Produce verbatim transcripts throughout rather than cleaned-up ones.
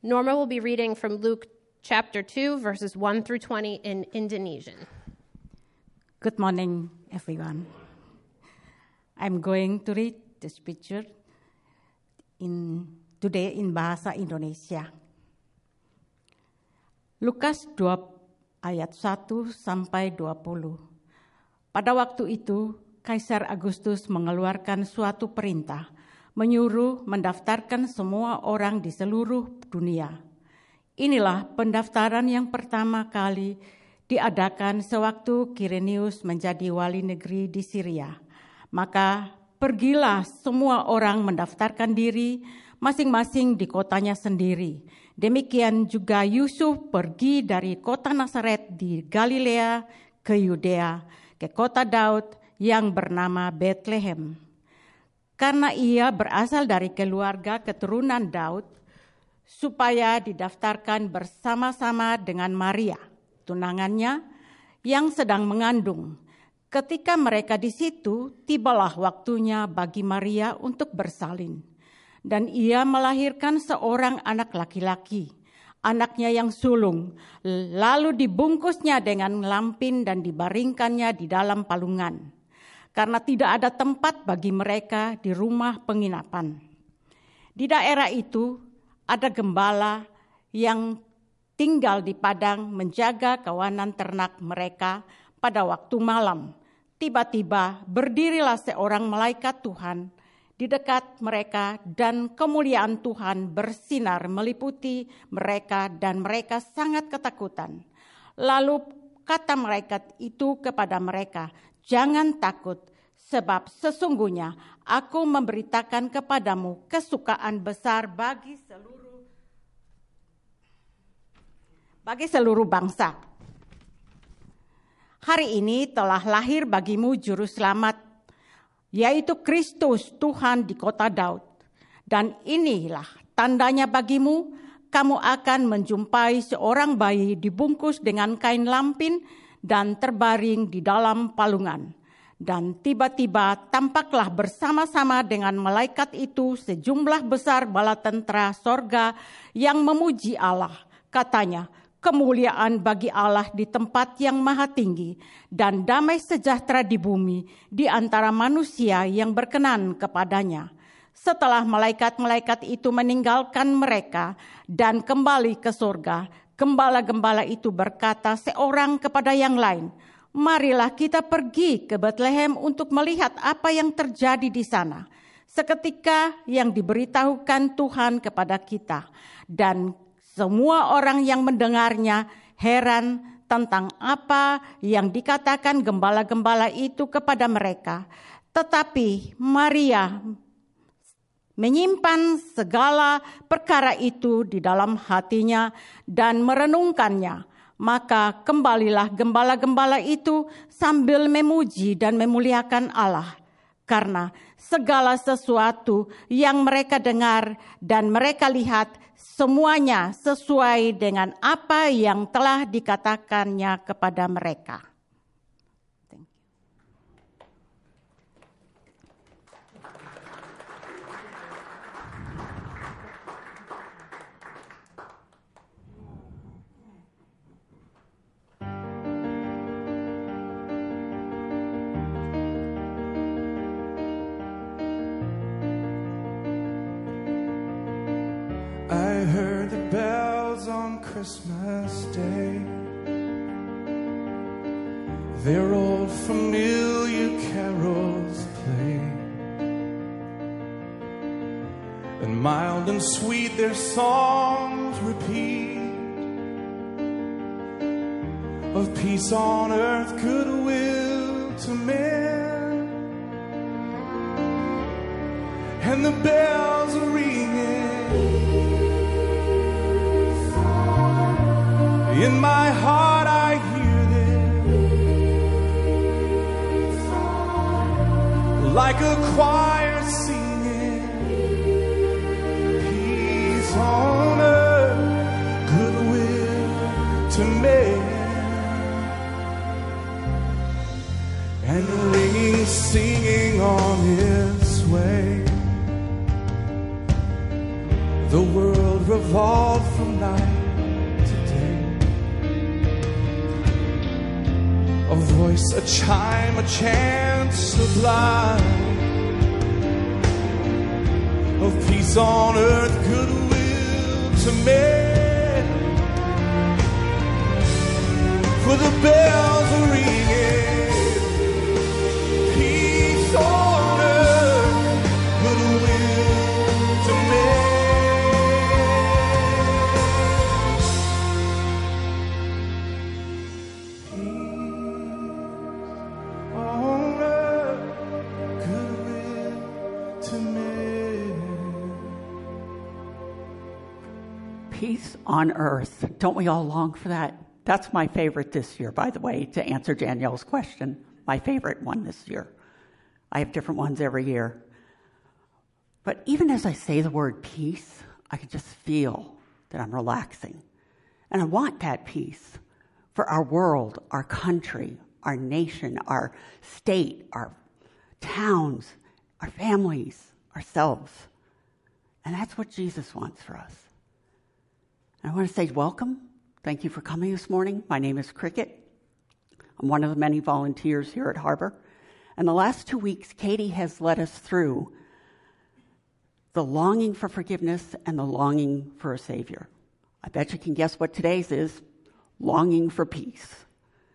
Norma will be reading from Luke chapter two, verses one through twenty in Indonesian. Good morning, everyone. I'm going to read the scripture in today in bahasa Indonesia. Lukas dua ayat satu sampai dua puluh. Pada waktu itu, Kaisar Agustus mengeluarkan suatu perintah, menyuruh mendaftarkan semua orang di seluruh dunia. Inilah pendaftaran yang pertama kali diadakan sewaktu Kirenius menjadi wali negeri di Syria. Maka pergilah semua orang mendaftarkan diri masing-masing di kotanya sendiri. Demikian juga Yusuf pergi dari kota Nazaret di Galilea ke Yudea, ke kota Daud yang bernama Betlehem. Karena ia berasal dari keluarga keturunan Daud, supaya didaftarkan bersama-sama dengan Maria, tunangannya yang sedang mengandung. Ketika mereka di situ, tibalah waktunya bagi Maria untuk bersalin. Dan ia melahirkan seorang anak laki-laki, anaknya yang sulung, lalu dibungkusnya dengan lampin dan dibaringkannya di dalam palungan. Karena tidak ada tempat bagi mereka di rumah penginapan. Di daerah itu ada gembala yang tinggal di padang menjaga kawanan ternak mereka pada waktu malam. Tiba-tiba berdirilah seorang malaikat Tuhan di dekat mereka dan kemuliaan Tuhan bersinar meliputi mereka dan mereka sangat ketakutan. Lalu kata malaikat itu kepada mereka, "Jangan takut, sebab sesungguhnya aku memberitakan kepadamu kesukaan besar bagi seluruh bagi seluruh bangsa. Hari ini telah lahir bagimu juru selamat, yaitu Kristus Tuhan di kota Daud. Dan inilah tandanya bagimu, kamu akan menjumpai seorang bayi dibungkus dengan kain lampin dan terbaring di dalam palungan. Dan tiba-tiba tampaklah bersama-sama dengan malaikat itu sejumlah besar bala tentara sorga yang memuji Allah. Katanya, kemuliaan bagi Allah di tempat yang maha tinggi dan damai sejahtera di bumi di antara manusia yang berkenan kepadanya. Setelah malaikat-malaikat itu meninggalkan mereka dan kembali ke sorga, gembala-gembala itu berkata seorang kepada yang lain, "Marilah kita pergi ke Betlehem untuk melihat apa yang terjadi di sana. Seketika yang diberitahukan Tuhan kepada kita." Dan semua orang yang mendengarnya heran tentang apa yang dikatakan gembala-gembala itu kepada mereka. Tetapi Maria menyimpan segala perkara itu di dalam hatinya dan merenungkannya. Maka kembalilah gembala-gembala itu sambil memuji dan memuliakan Allah. Karena segala sesuatu yang mereka dengar dan mereka lihat, semuanya sesuai dengan apa yang telah dikatakannya kepada mereka. Thank you. I heard the bells on Christmas Day. Their old familiar carols play, and mild and sweet their songs repeat, of peace on earth, goodwill to men. And the bells are ringing in my heart, I hear them like a choir singing, peace on earth, goodwill to men. And ringing, singing on its way. The world revolves called from night to day. A voice, a chime, a chant sublime of peace on earth, goodwill to men. For the bells are ringing, peace on earth, goodwill to men. Peace on earth. Don't we all long for that? That's my favorite this year, by the way, to answer Danielle's question. My favorite one this year. I have different ones every year. But even as I say the word peace, I can just feel that I'm relaxing. And I want that peace for our world, our country, our nation, our state, our towns, our families, ourselves. And that's what Jesus wants for us. I want to say welcome. Thank you for coming this morning. My name is Cricket. I'm one of the many volunteers here at Harbor. And the last two weeks, Katie has led us through the longing for forgiveness and the longing for a Savior. I bet you can guess what today's is, longing for peace.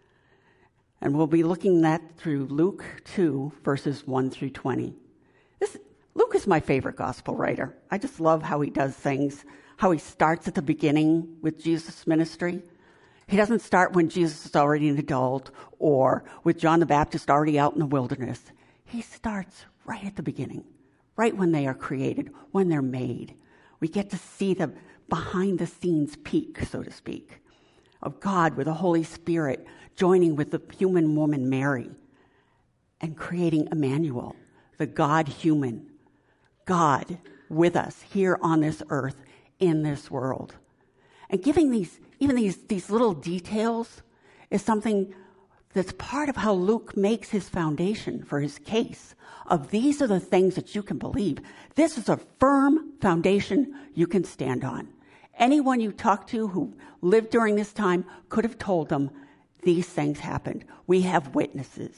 And we'll be looking at that through Luke two, verses one through twenty. This, Luke is my favorite gospel writer. I just love how he does things. How he starts at the beginning with Jesus' ministry. He doesn't start when Jesus is already an adult or with John the Baptist already out in the wilderness. He starts right at the beginning, right when they are created, when they're made. We get to see the behind-the-scenes peek, so to speak, of God with the Holy Spirit joining with the human woman Mary and creating Emmanuel, the God-human, God with us here on this earth, in this world. And giving these, even these, these little details is something that's part of how Luke makes his foundation for his case of these are the things that you can believe. This is a firm foundation you can stand on. Anyone you talk to who lived during this time could have told them these things happened. We have witnesses.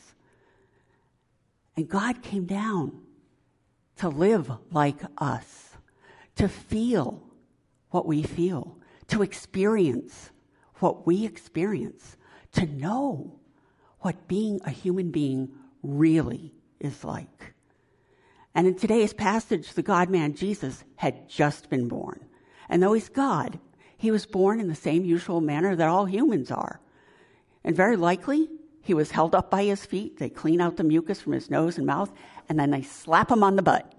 And God came down to live like us, to feel what we feel, to experience what we experience, to know what being a human being really is like. And in today's passage, the God-man Jesus had just been born. And though he's God, he was born in the same usual manner that all humans are. And very likely, he was held up by his feet. They clean out the mucus from his nose and mouth, and then they slap him on the butt.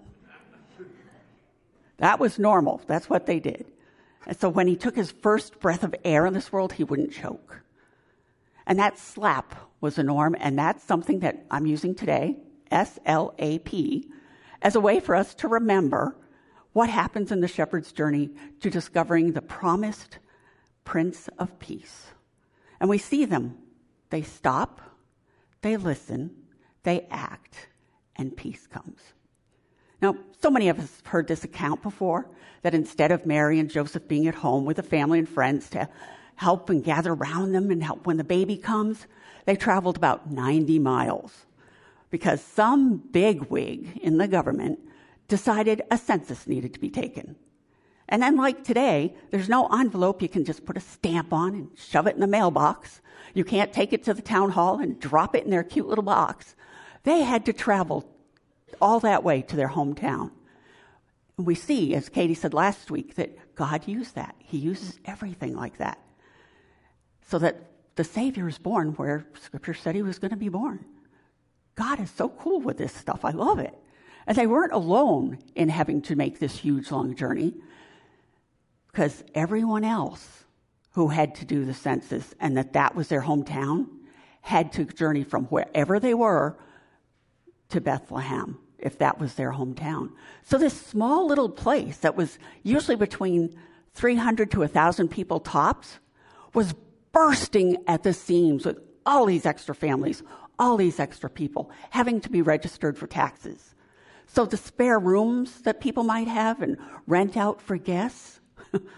That was normal. That's what they did. And so when he took his first breath of air in this world, he wouldn't choke. And that slap was a norm, and that's something that I'm using today, S L A P, as a way for us to remember what happens in the shepherd's journey to discovering the promised Prince of Peace. And we see them. They stop, they listen, they act, and peace comes. Now, so many of us have heard this account before, that instead of Mary and Joseph being at home with the family and friends to help and gather around them and help when the baby comes, they traveled about ninety miles because some bigwig in the government decided a census needed to be taken. And unlike today, there's no envelope you can just put a stamp on and shove it in the mailbox. You can't take it to the town hall and drop it in their cute little box. They had to travel all that way to their hometown. And we see, as Katie said last week, that God used that. He uses everything like that. So that the Savior is born where Scripture said he was going to be born. God is so cool with this stuff. I love it. And they weren't alone in having to make this huge, long journey, because everyone else who had to do the census and that that was their hometown had to journey from wherever they were to Bethlehem, if that was their hometown. So this small little place that was usually between three hundred to one thousand people tops was bursting at the seams with all these extra families, all these extra people having to be registered for taxes. So the spare rooms that people might have and rent out for guests,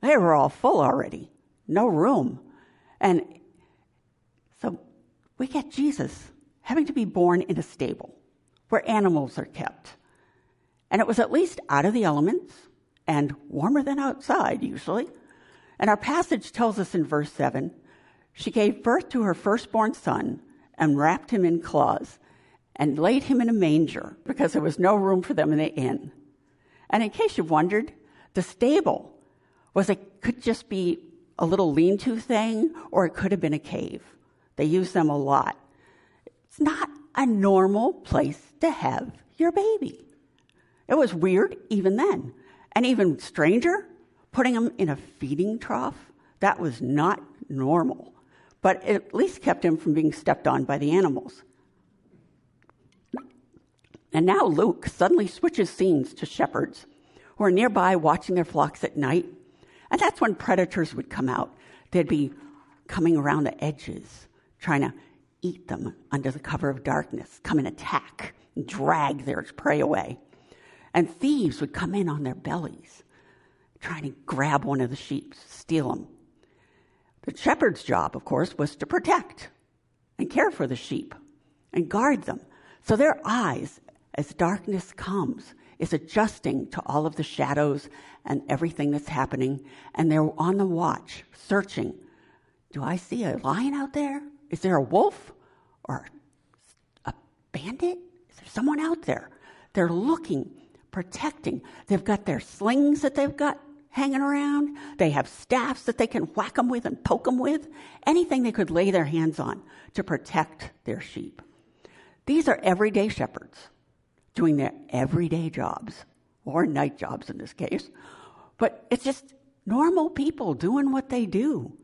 They were all full already. No room. And so we get Jesus having to be born in a stable where animals are kept. And it was at least out of the elements and warmer than outside, usually. And our passage tells us in verse seven, she gave birth to her firstborn son and wrapped him in cloths and laid him in a manger because there was no room for them in the inn. And in case you wondered, the stable was a, could just be a little lean-to thing, or it could have been a cave. They used them a lot. It's not a normal place to have your baby. It was weird even then. And even stranger, putting him in a feeding trough, that was not normal. But it at least kept him from being stepped on by the animals. And now Luke suddenly switches scenes to shepherds who are nearby watching their flocks at night. And that's when predators would come out. They'd be coming around the edges, trying to eat them under the cover of darkness, come and attack, and drag their prey away. And thieves would come in on their bellies, trying to grab one of the sheep, steal them. The shepherd's job, of course, was to protect and care for the sheep and guard them. So their eyes, as darkness comes, is adjusting to all of the shadows and everything that's happening. And they're on the watch, searching. Do I see a lion out there? Is there a wolf or a bandit? Is there someone out there? They're looking, protecting. They've got their slings that they've got hanging around. They have staffs that they can whack them with and poke them with. Anything they could lay their hands on to protect their sheep. These are everyday shepherds doing their everyday jobs, or night jobs in this case. But it's just normal people doing what they do.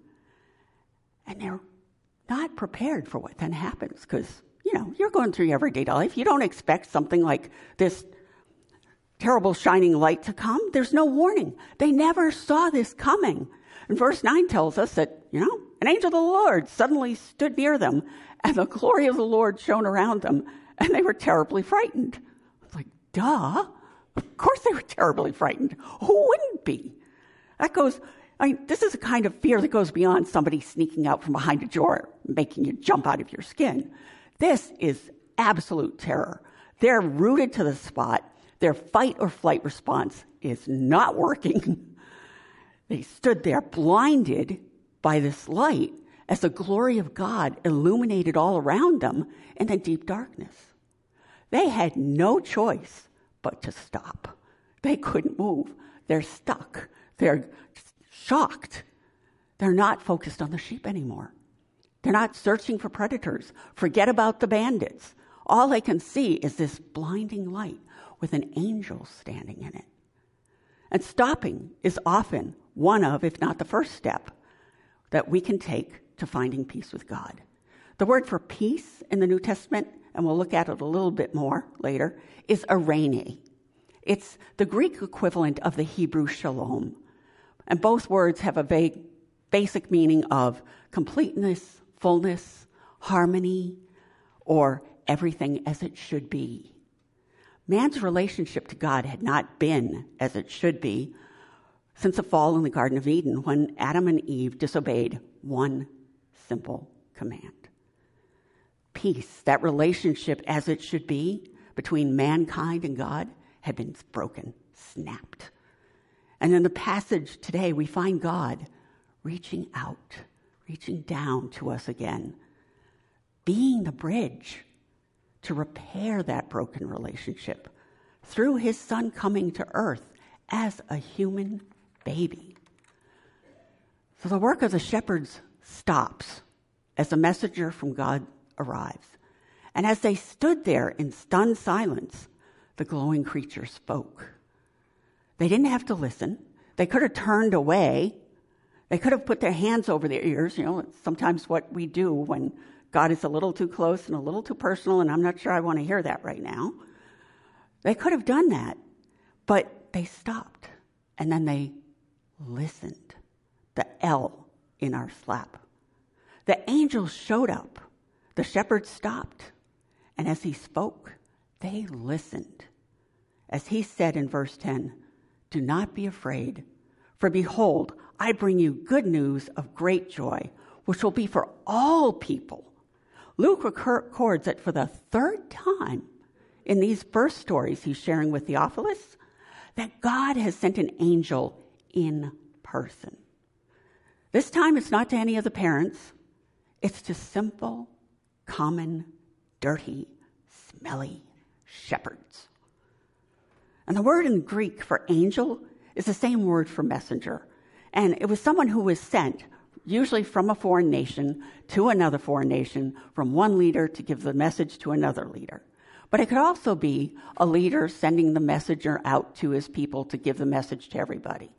And they're not prepared for what then happens because, you know, you're going through your everyday life. You don't expect something like this terrible shining light to come. There's no warning. They never saw this coming. And verse nine tells us that, you know, an angel of the Lord suddenly stood near them, and the glory of the Lord shone around them, and they were terribly frightened. It's like, duh. Of course they were terribly frightened. Who wouldn't be? That goes, I mean, this is a kind of fear that goes beyond somebody sneaking out from behind a door, making you jump out of your skin. This is absolute terror. They're rooted to the spot. Their fight or flight response is not working. They stood there blinded by this light as the glory of God illuminated all around them in the deep darkness. They had no choice but to stop. They couldn't move. They're stuck. They're shocked. They're not focused on the sheep anymore. They're not searching for predators. Forget about the bandits. All they can see is this blinding light with an angel standing in it. And stopping is often one of, if not the first step, that we can take to finding peace with God. The word for peace in the New Testament, and we'll look at it a little bit more later, is eirene. It's the Greek equivalent of the Hebrew shalom. And both words have a vague, basic meaning of completeness, fullness, harmony, or everything as it should be. Man's relationship to God had not been as it should be since the fall in the Garden of Eden, when Adam and Eve disobeyed one simple command. Peace, that relationship as it should be between mankind and God, had been broken, snapped. And in the passage today, we find God reaching out, reaching down to us again, being the bridge to repair that broken relationship through his son coming to earth as a human baby. So the work of the shepherds stops as the messenger from God arrives. And as they stood there in stunned silence, the glowing creature spoke. They didn't have to listen. They could have turned away. They could have put their hands over their ears. You know, it's sometimes what we do when God is a little too close and a little too personal, and I'm not sure I want to hear that right now. They could have done that, but they stopped, and then they listened. The L in our slap. The angel showed up. The shepherds stopped, and as he spoke, they listened. As he said in verse ten, "Do not be afraid, for behold, I bring you good news of great joy, which will be for all people. Luke records that for the third time in these birth stories he's sharing with Theophilus, that God has sent an angel in person. This time it's not to any of the parents. It's to simple, common, dirty, smelly shepherds. And the word in Greek for angel is the same word for messenger. And it was someone who was sent, usually from a foreign nation to another foreign nation, from one leader to give the message to another leader. But it could also be a leader sending the messenger out to his people to give the message to everybody.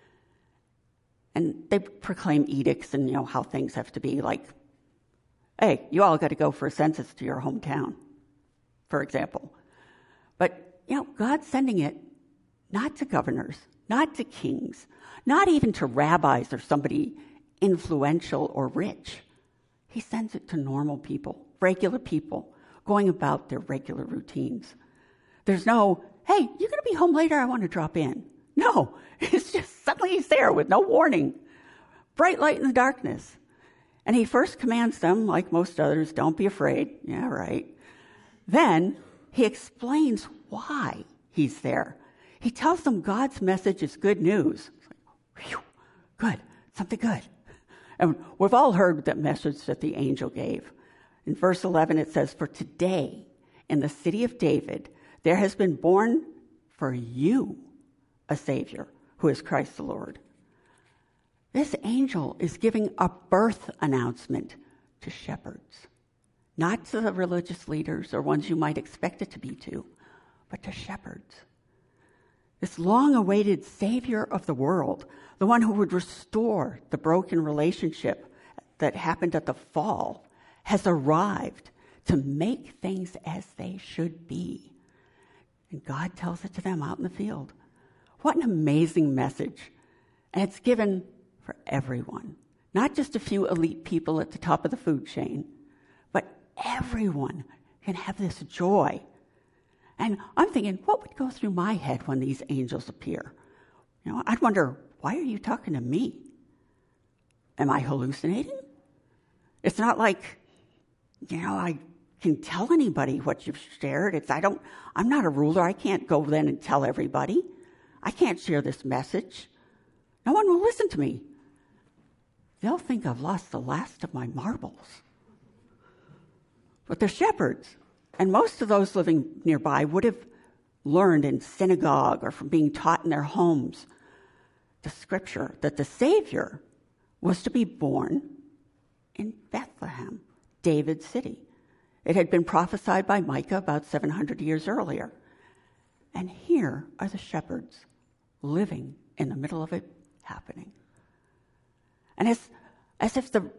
And they proclaim edicts and, you know, how things have to be, like, hey, you all got to go for a census to your hometown, for example. But, you know, God's sending it not to governors, not to kings, not even to rabbis or somebody influential or rich. He sends it to normal people, regular people, going about their regular routines. There's no, hey, you're going to be home later, I want to drop in. No, it's just suddenly he's there with no warning. Bright light in the darkness. And he first commands them, like most others, don't be afraid. Yeah, right. Then he explains why he's there. He tells them God's message is good news. It's like, whew, good, something good. And we've all heard that message that the angel gave. In verse eleven, it says, for today in the city of David, there has been born for you a Savior who is Christ the Lord. This angel is giving a birth announcement to shepherds, not to the religious leaders or ones you might expect it to be to, but to shepherds. This long-awaited Savior of the world, the one who would restore the broken relationship that happened at the fall, has arrived to make things as they should be. And God tells it to them out in the field. What an amazing message. And it's given for everyone, not just a few elite people at the top of the food chain, but everyone can have this joy. And I'm thinking, what would go through my head when these angels appear? You know, I'd wonder, why are you talking to me? Am I hallucinating? It's not like, you know, I can tell anybody what you've shared. It's I don't. I'm not a ruler. I can't go then and tell everybody. I can't share this message. No one will listen to me. They'll think I've lost the last of my marbles. But the shepherds, and most of those living nearby, would have learned in synagogue or from being taught in their homes the scripture that the Savior was to be born in Bethlehem, David's city. It had been prophesied by Micah about seven hundred years earlier. And here are the shepherds living in the middle of it happening. And as, as if the,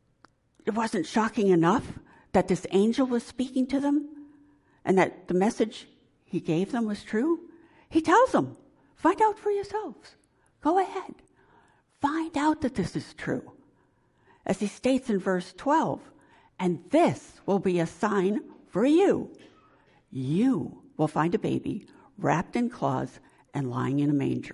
it wasn't shocking enough that this angel was speaking to them and that the message he gave them was true, he tells them, find out for yourselves. Go ahead. Find out that this is true. As he states in verse twelve, and this will be a sign for you. You will find a baby wrapped in cloths and lying in a manger.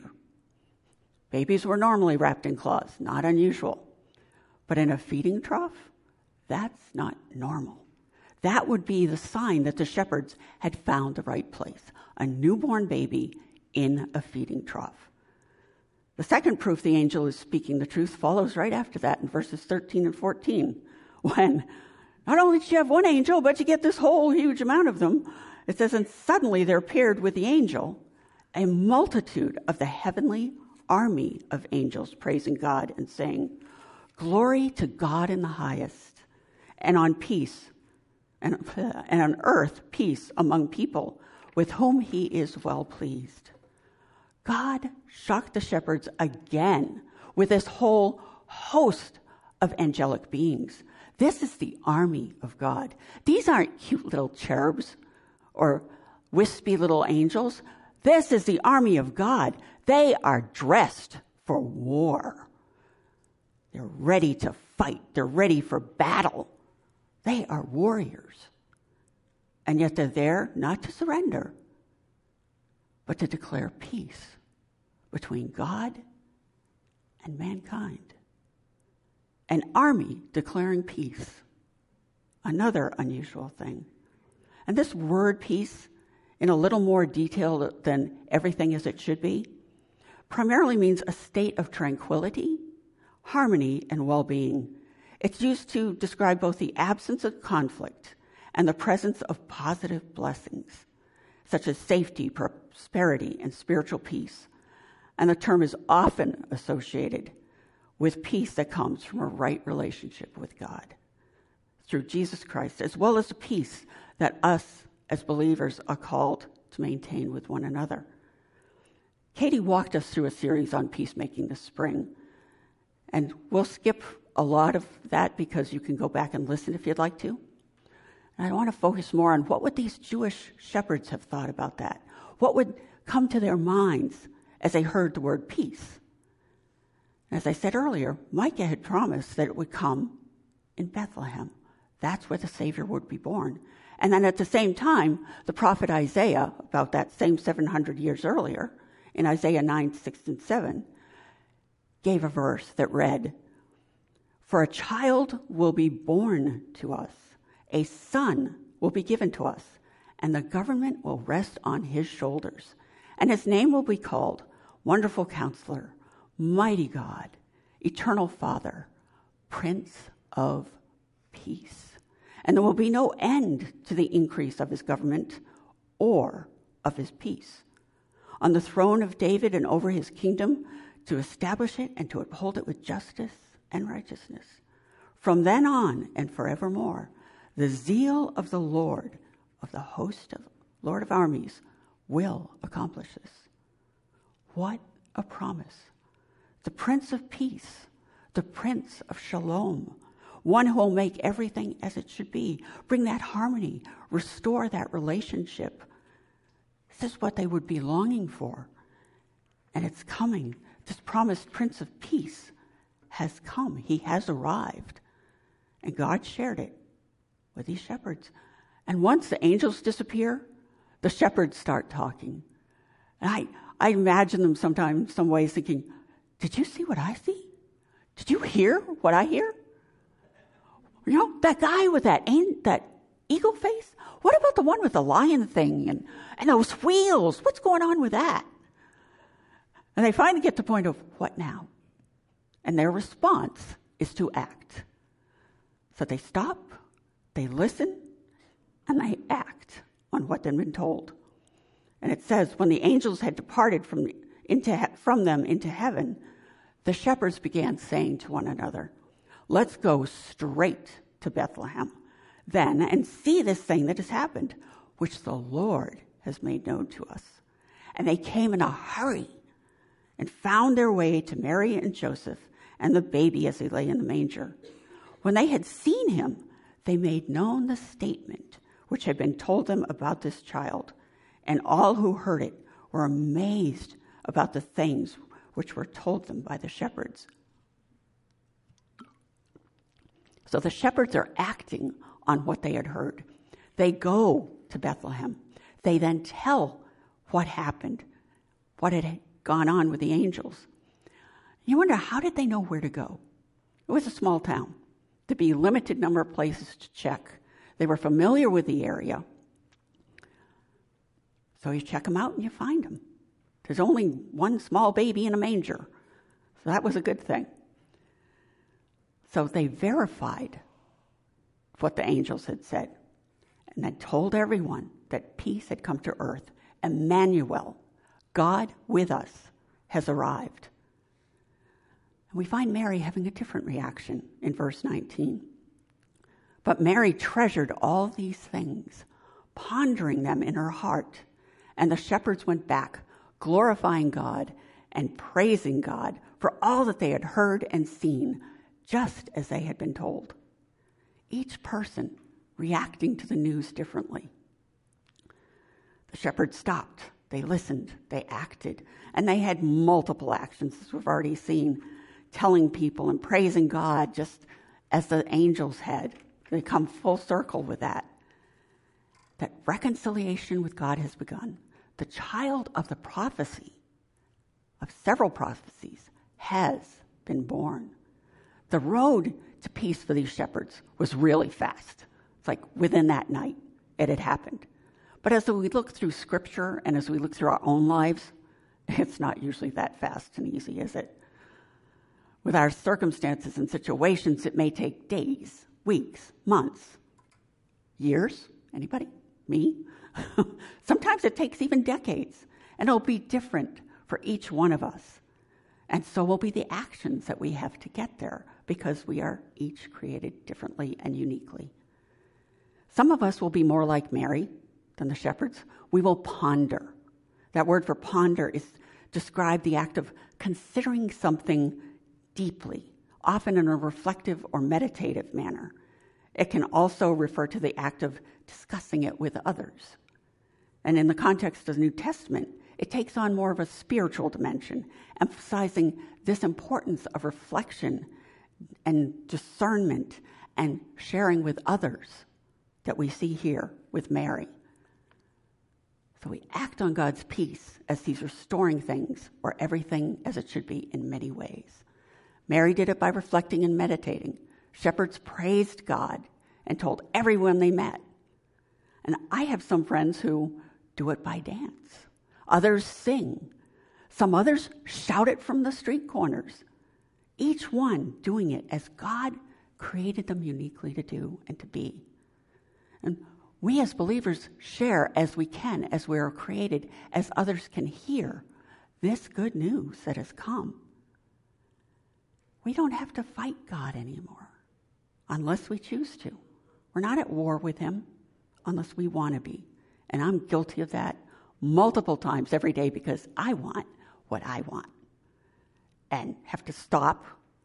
Babies were normally wrapped in cloths, not unusual. But in a feeding trough, that's not normal. That would be the sign that the shepherds had found the right place, a newborn baby in a feeding trough. The second proof the angel is speaking the truth follows right after that in verses thirteen and fourteen, when not only did you have one angel, but you get this whole huge amount of them. It says, and suddenly there appeared with the angel a multitude of the heavenly army of angels praising God and saying, glory to God in the highest, and on peace, and, and on earth peace among people with whom he is well pleased. God shocked the shepherds again with this whole host of angelic beings. This is the army of God. These aren't cute little cherubs or wispy little angels. This is the army of God. They are dressed for war. They're ready to fight. They're ready for battle. They are warriors. And yet they're there not to surrender, but to declare peace between God and mankind. An army declaring peace. Another unusual thing. And this word peace, in a little more detail than everything as it should be, primarily means a state of tranquility, harmony, and well-being. It's used to describe both the absence of conflict and the presence of positive blessings, such as safety, prosperity, and spiritual peace. And the term is often associated with peace that comes from a right relationship with God through Jesus Christ, as well as the peace that us as believers are called to maintain with one another. Katie walked us through a series on peacemaking this spring, and we'll skip a lot of that because you can go back and listen if you'd like to. And I want to focus more on what would these Jewish shepherds have thought about that? What would come to their minds as they heard the word peace? As I said earlier, Micah had promised that it would come in Bethlehem. That's where the Savior would be born. And then at the same time, the prophet Isaiah, about that same seven hundred years earlier, in Isaiah nine, six, and seven, gave a verse that read, "For a child will be born to us, a son will be given to us, and the government will rest on his shoulders. And his name will be called Wonderful Counselor, Mighty God, Eternal Father, Prince of Peace. And there will be no end to the increase of his government or of his peace. On the throne of David and over his kingdom, to establish it and to uphold it with justice and righteousness. From then on and forevermore, the zeal of the Lord of the host of Lord of armies will accomplish this." What a promise. The Prince of Peace, the Prince of Shalom, one who will make everything as it should be, bring that harmony, restore that relationship. This is what they would be longing for. And it's coming. This promised Prince of Peace has come. He has arrived. And God shared it with these shepherds. And once the angels disappear, the shepherds start talking. And I, I imagine them sometimes, some ways thinking, did you see what I see? Did you hear what I hear? You know, that guy with that that eagle face? What about the one with the lion thing and, and those wheels? What's going on with that? And they finally get to the point of, what now? And their response is to act. So they stop, they listen, and they act on what they'd been told. And it says, when the angels had departed from, into, from them into heaven, the shepherds began saying to one another, "Let's go straight to Bethlehem then and see this thing that has happened, which the Lord has made known to us." And they came in a hurry and found their way to Mary and Joseph and the baby as he lay in the manger. When they had seen him, they made known the statement which had been told them about this child. And all who heard it were amazed about the things which were told them by the shepherds. So the shepherds are acting on what they had heard. They go to Bethlehem. They then tell what happened, what had gone on with the angels. You wonder, how did they know where to go? It was a small town. There'd be a limited number of places to check. They were familiar with the area. So you check them out and you find them. There's only one small baby in a manger. So that was a good thing. So they verified what the angels had said and then told everyone that peace had come to earth. Emmanuel, God with us, has arrived. And we find Mary having a different reaction in verse nineteen. But Mary treasured all these things, pondering them in her heart. And the shepherds went back, glorifying God and praising God for all that they had heard and seen, just as they had been told. Each person reacting to the news differently. The shepherds stopped. They listened. They acted. And they had multiple actions, as we've already seen, telling people and praising God, just as the angels had. They come full circle with that. That reconciliation with God has begun. The child of the prophecy, of several prophecies, has been born. The road to peace for these shepherds was really fast. It's like within that night it had happened. But as we look through Scripture and as we look through our own lives, it's not usually that fast and easy, is it? With our circumstances and situations, it may take days, weeks, months, years. Anybody? Me? Sometimes it takes even decades, and it'll be different for each one of us. And so will be the actions that we have to get there, because we are each created differently and uniquely. Some of us will be more like Mary than the shepherds. We will ponder. That word for ponder is describe the act of considering something deeply, often in a reflective or meditative manner. It can also refer to the act of discussing it with others. And in the context of the New Testament, it takes on more of a spiritual dimension, emphasizing this importance of reflection and discernment and sharing with others that we see here with Mary. So we act on God's peace as He's restoring things, or everything as it should be in many ways. Mary did it by reflecting and meditating. Shepherds praised God and told everyone they met. And I have some friends who do it by dance. Others sing. Some others shout it from the street corners. Each one doing it as God created them uniquely to do and to be. And we as believers share as we can, as we are created, as others can hear this good news that has come. We don't have to fight God anymore unless we choose to. We're not at war with Him unless we want to be. And I'm guilty of that multiple times every day because I want what I want and have to stop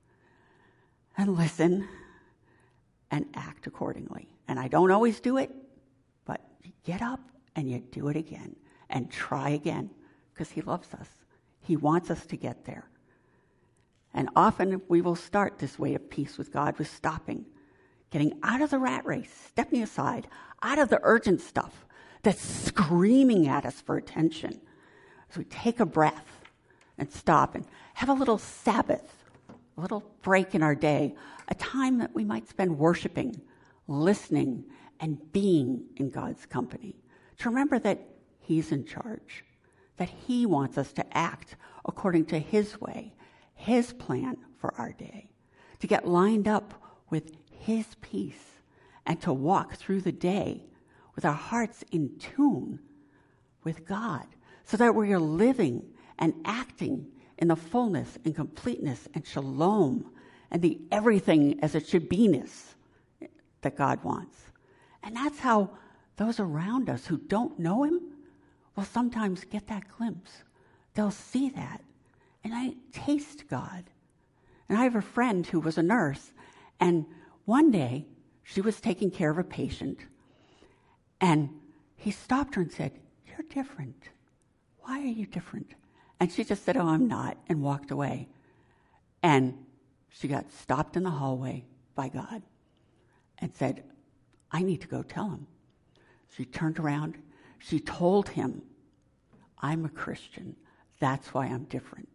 and listen and act accordingly. And I don't always do it, but you get up and you do it again and try again because He loves us. He wants us to get there. And often we will start this way of peace with God with stopping, getting out of the rat race, stepping aside, out of the urgent stuff that's screaming at us for attention. So we take a breath and stop and have a little Sabbath, a little break in our day, a time that we might spend worshiping, listening, and being in God's company. To remember that He's in charge, that He wants us to act according to His way, His plan for our day, to get lined up with His peace, and to walk through the day with our hearts in tune with God, so that we are living and acting in the fullness and completeness and shalom and the everything as it should be-ness that God wants. And that's how those around us who don't know Him will sometimes get that glimpse. They'll see that. And I taste God. And I have a friend who was a nurse, and one day she was taking care of a patient, and he stopped her and said, "You're different. Why are you different?" And she just said, "Oh, I'm not," and walked away. And she got stopped in the hallway by God and said, "I need to go tell him." She turned around. She told him, "I'm a Christian. That's why I'm different."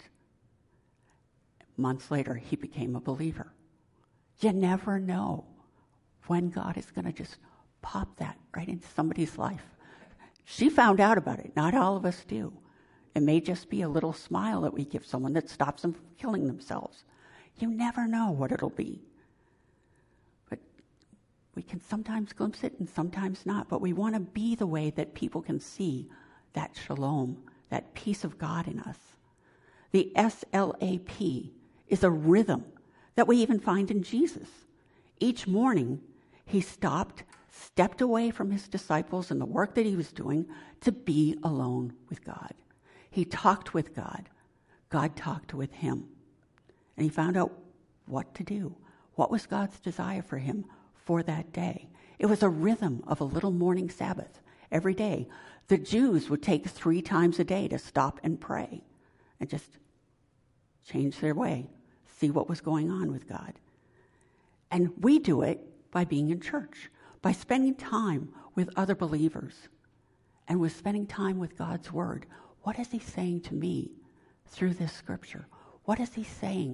Months later, he became a believer. You never know when God is going to just pop that right into somebody's life. She found out about it. Not all of us do. It may just be a little smile that we give someone that stops them from killing themselves. You never know what it'll be. But we can sometimes glimpse it and sometimes not. But we want to be the way that people can see that shalom, that peace of God in us. The S L A P is a rhythm that we even find in Jesus. Each morning, He stopped, stepped away from His disciples and the work that He was doing to be alone with God. He talked with God. God talked with Him. And He found out what to do. What was God's desire for Him for that day? It was a rhythm of a little morning Sabbath every day. The Jews would take three times a day to stop and pray and just change their way, see what was going on with God. And we do it by being in church, by spending time with other believers, and with spending time with God's Word. What is He saying to me through this scripture? What is He saying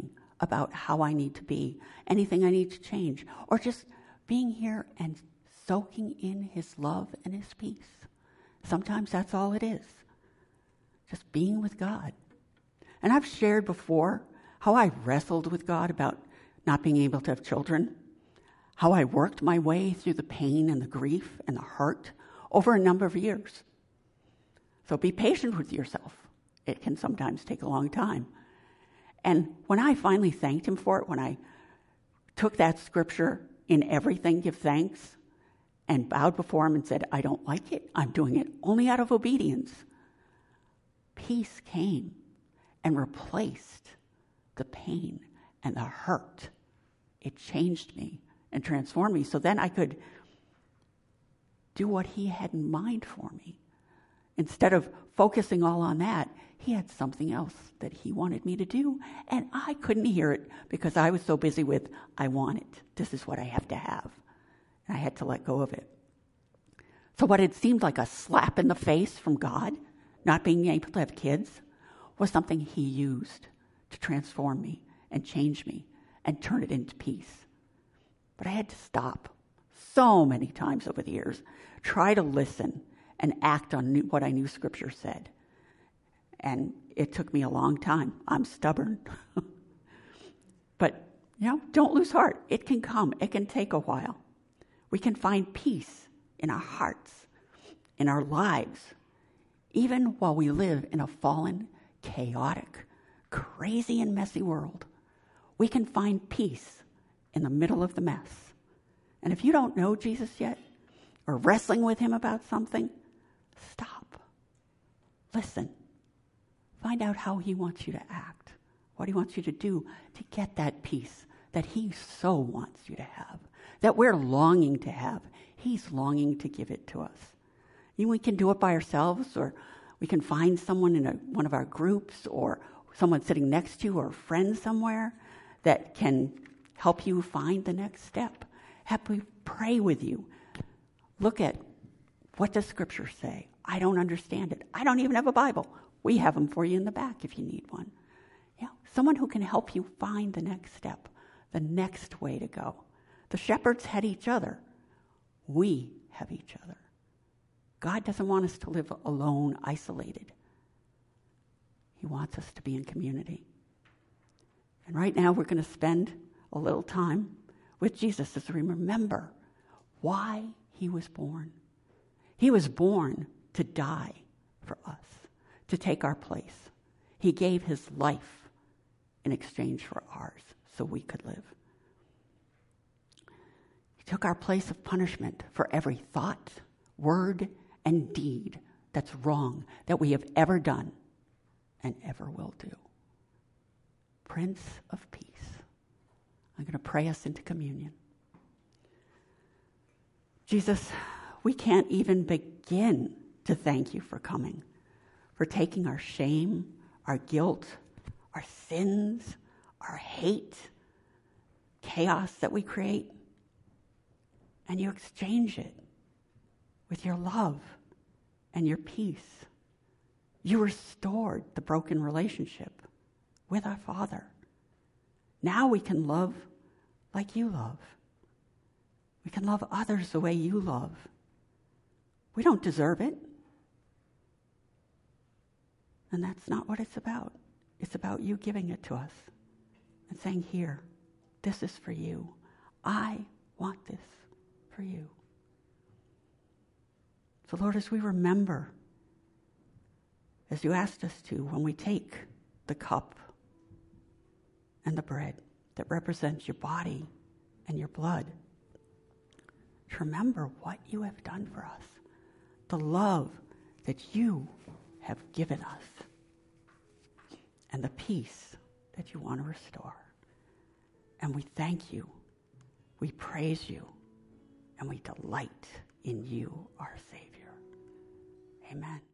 about how I need to be, anything I need to change, or just being here and soaking in his love and his peace. Sometimes that's all it is, just being with God. And I've shared before how I wrestled with God about not being able to have children, how I worked my way through the pain and the grief and the hurt over a number of years. So be patient with yourself. It can sometimes take a long time. And when I finally thanked him for it, when I took that scripture, in everything give thanks, and bowed before him and said, I don't like it, I'm doing it only out of obedience, peace came and replaced the pain and the hurt. It changed me and transformed me. So then I could do what he had in mind for me. Instead of focusing all on that, he had something else that he wanted me to do, and I couldn't hear it because I was so busy with, I want it. This is what I have to have. And I had to let go of it. So what had seemed like a slap in the face from God, not being able to have kids, was something he used to transform me and change me and turn it into peace. But I had to stop so many times over the years, try to listen and act on what I knew Scripture said. And it took me a long time. I'm stubborn. But, you know, don't lose heart. It can come. It can take a while. We can find peace in our hearts, in our lives, even while we live in a fallen, chaotic, crazy and messy world. We can find peace in the middle of the mess. And if you don't know Jesus yet, or wrestling with him about something, stop. Listen. Find out how he wants you to act, what he wants you to do to get that peace that he so wants you to have, that we're longing to have. He's longing to give it to us. And we can do it by ourselves, or we can find someone in a, one of our groups, or someone sitting next to you, or a friend somewhere that can help you find the next step. Have we pray with you. Look at, what does Scripture say? I don't understand it. I don't even have a Bible. We have them for you in the back if you need one. Yeah, someone who can help you find the next step, the next way to go. The shepherds had each other. We have each other. God doesn't want us to live alone, isolated. He wants us to be in community. And right now we're going to spend a little time with Jesus as we remember why he was born. He was born to die for us, to take our place. He gave his life in exchange for ours so we could live. He took our place of punishment for every thought, word, and deed that's wrong that we have ever done and ever will do. Prince of Peace. I'm going to pray us into communion. Jesus, we can't even begin to thank you for coming, for taking our shame, our guilt, our sins, our hate, chaos that we create, and you exchange it with your love and your peace. You restored the broken relationship with our Father. Now we can love like you love. We can love others the way you love. We don't deserve it. And that's not what it's about. It's about you giving it to us and saying, here, this is for you. I want this for you. So Lord, as we remember, as you asked us to, when we take the cup and the bread that represents your body and your blood, to remember what you have done for us, the love that you have given us, and the peace that you want to restore. And we thank you, we praise you, and we delight in you, our Savior. Amen.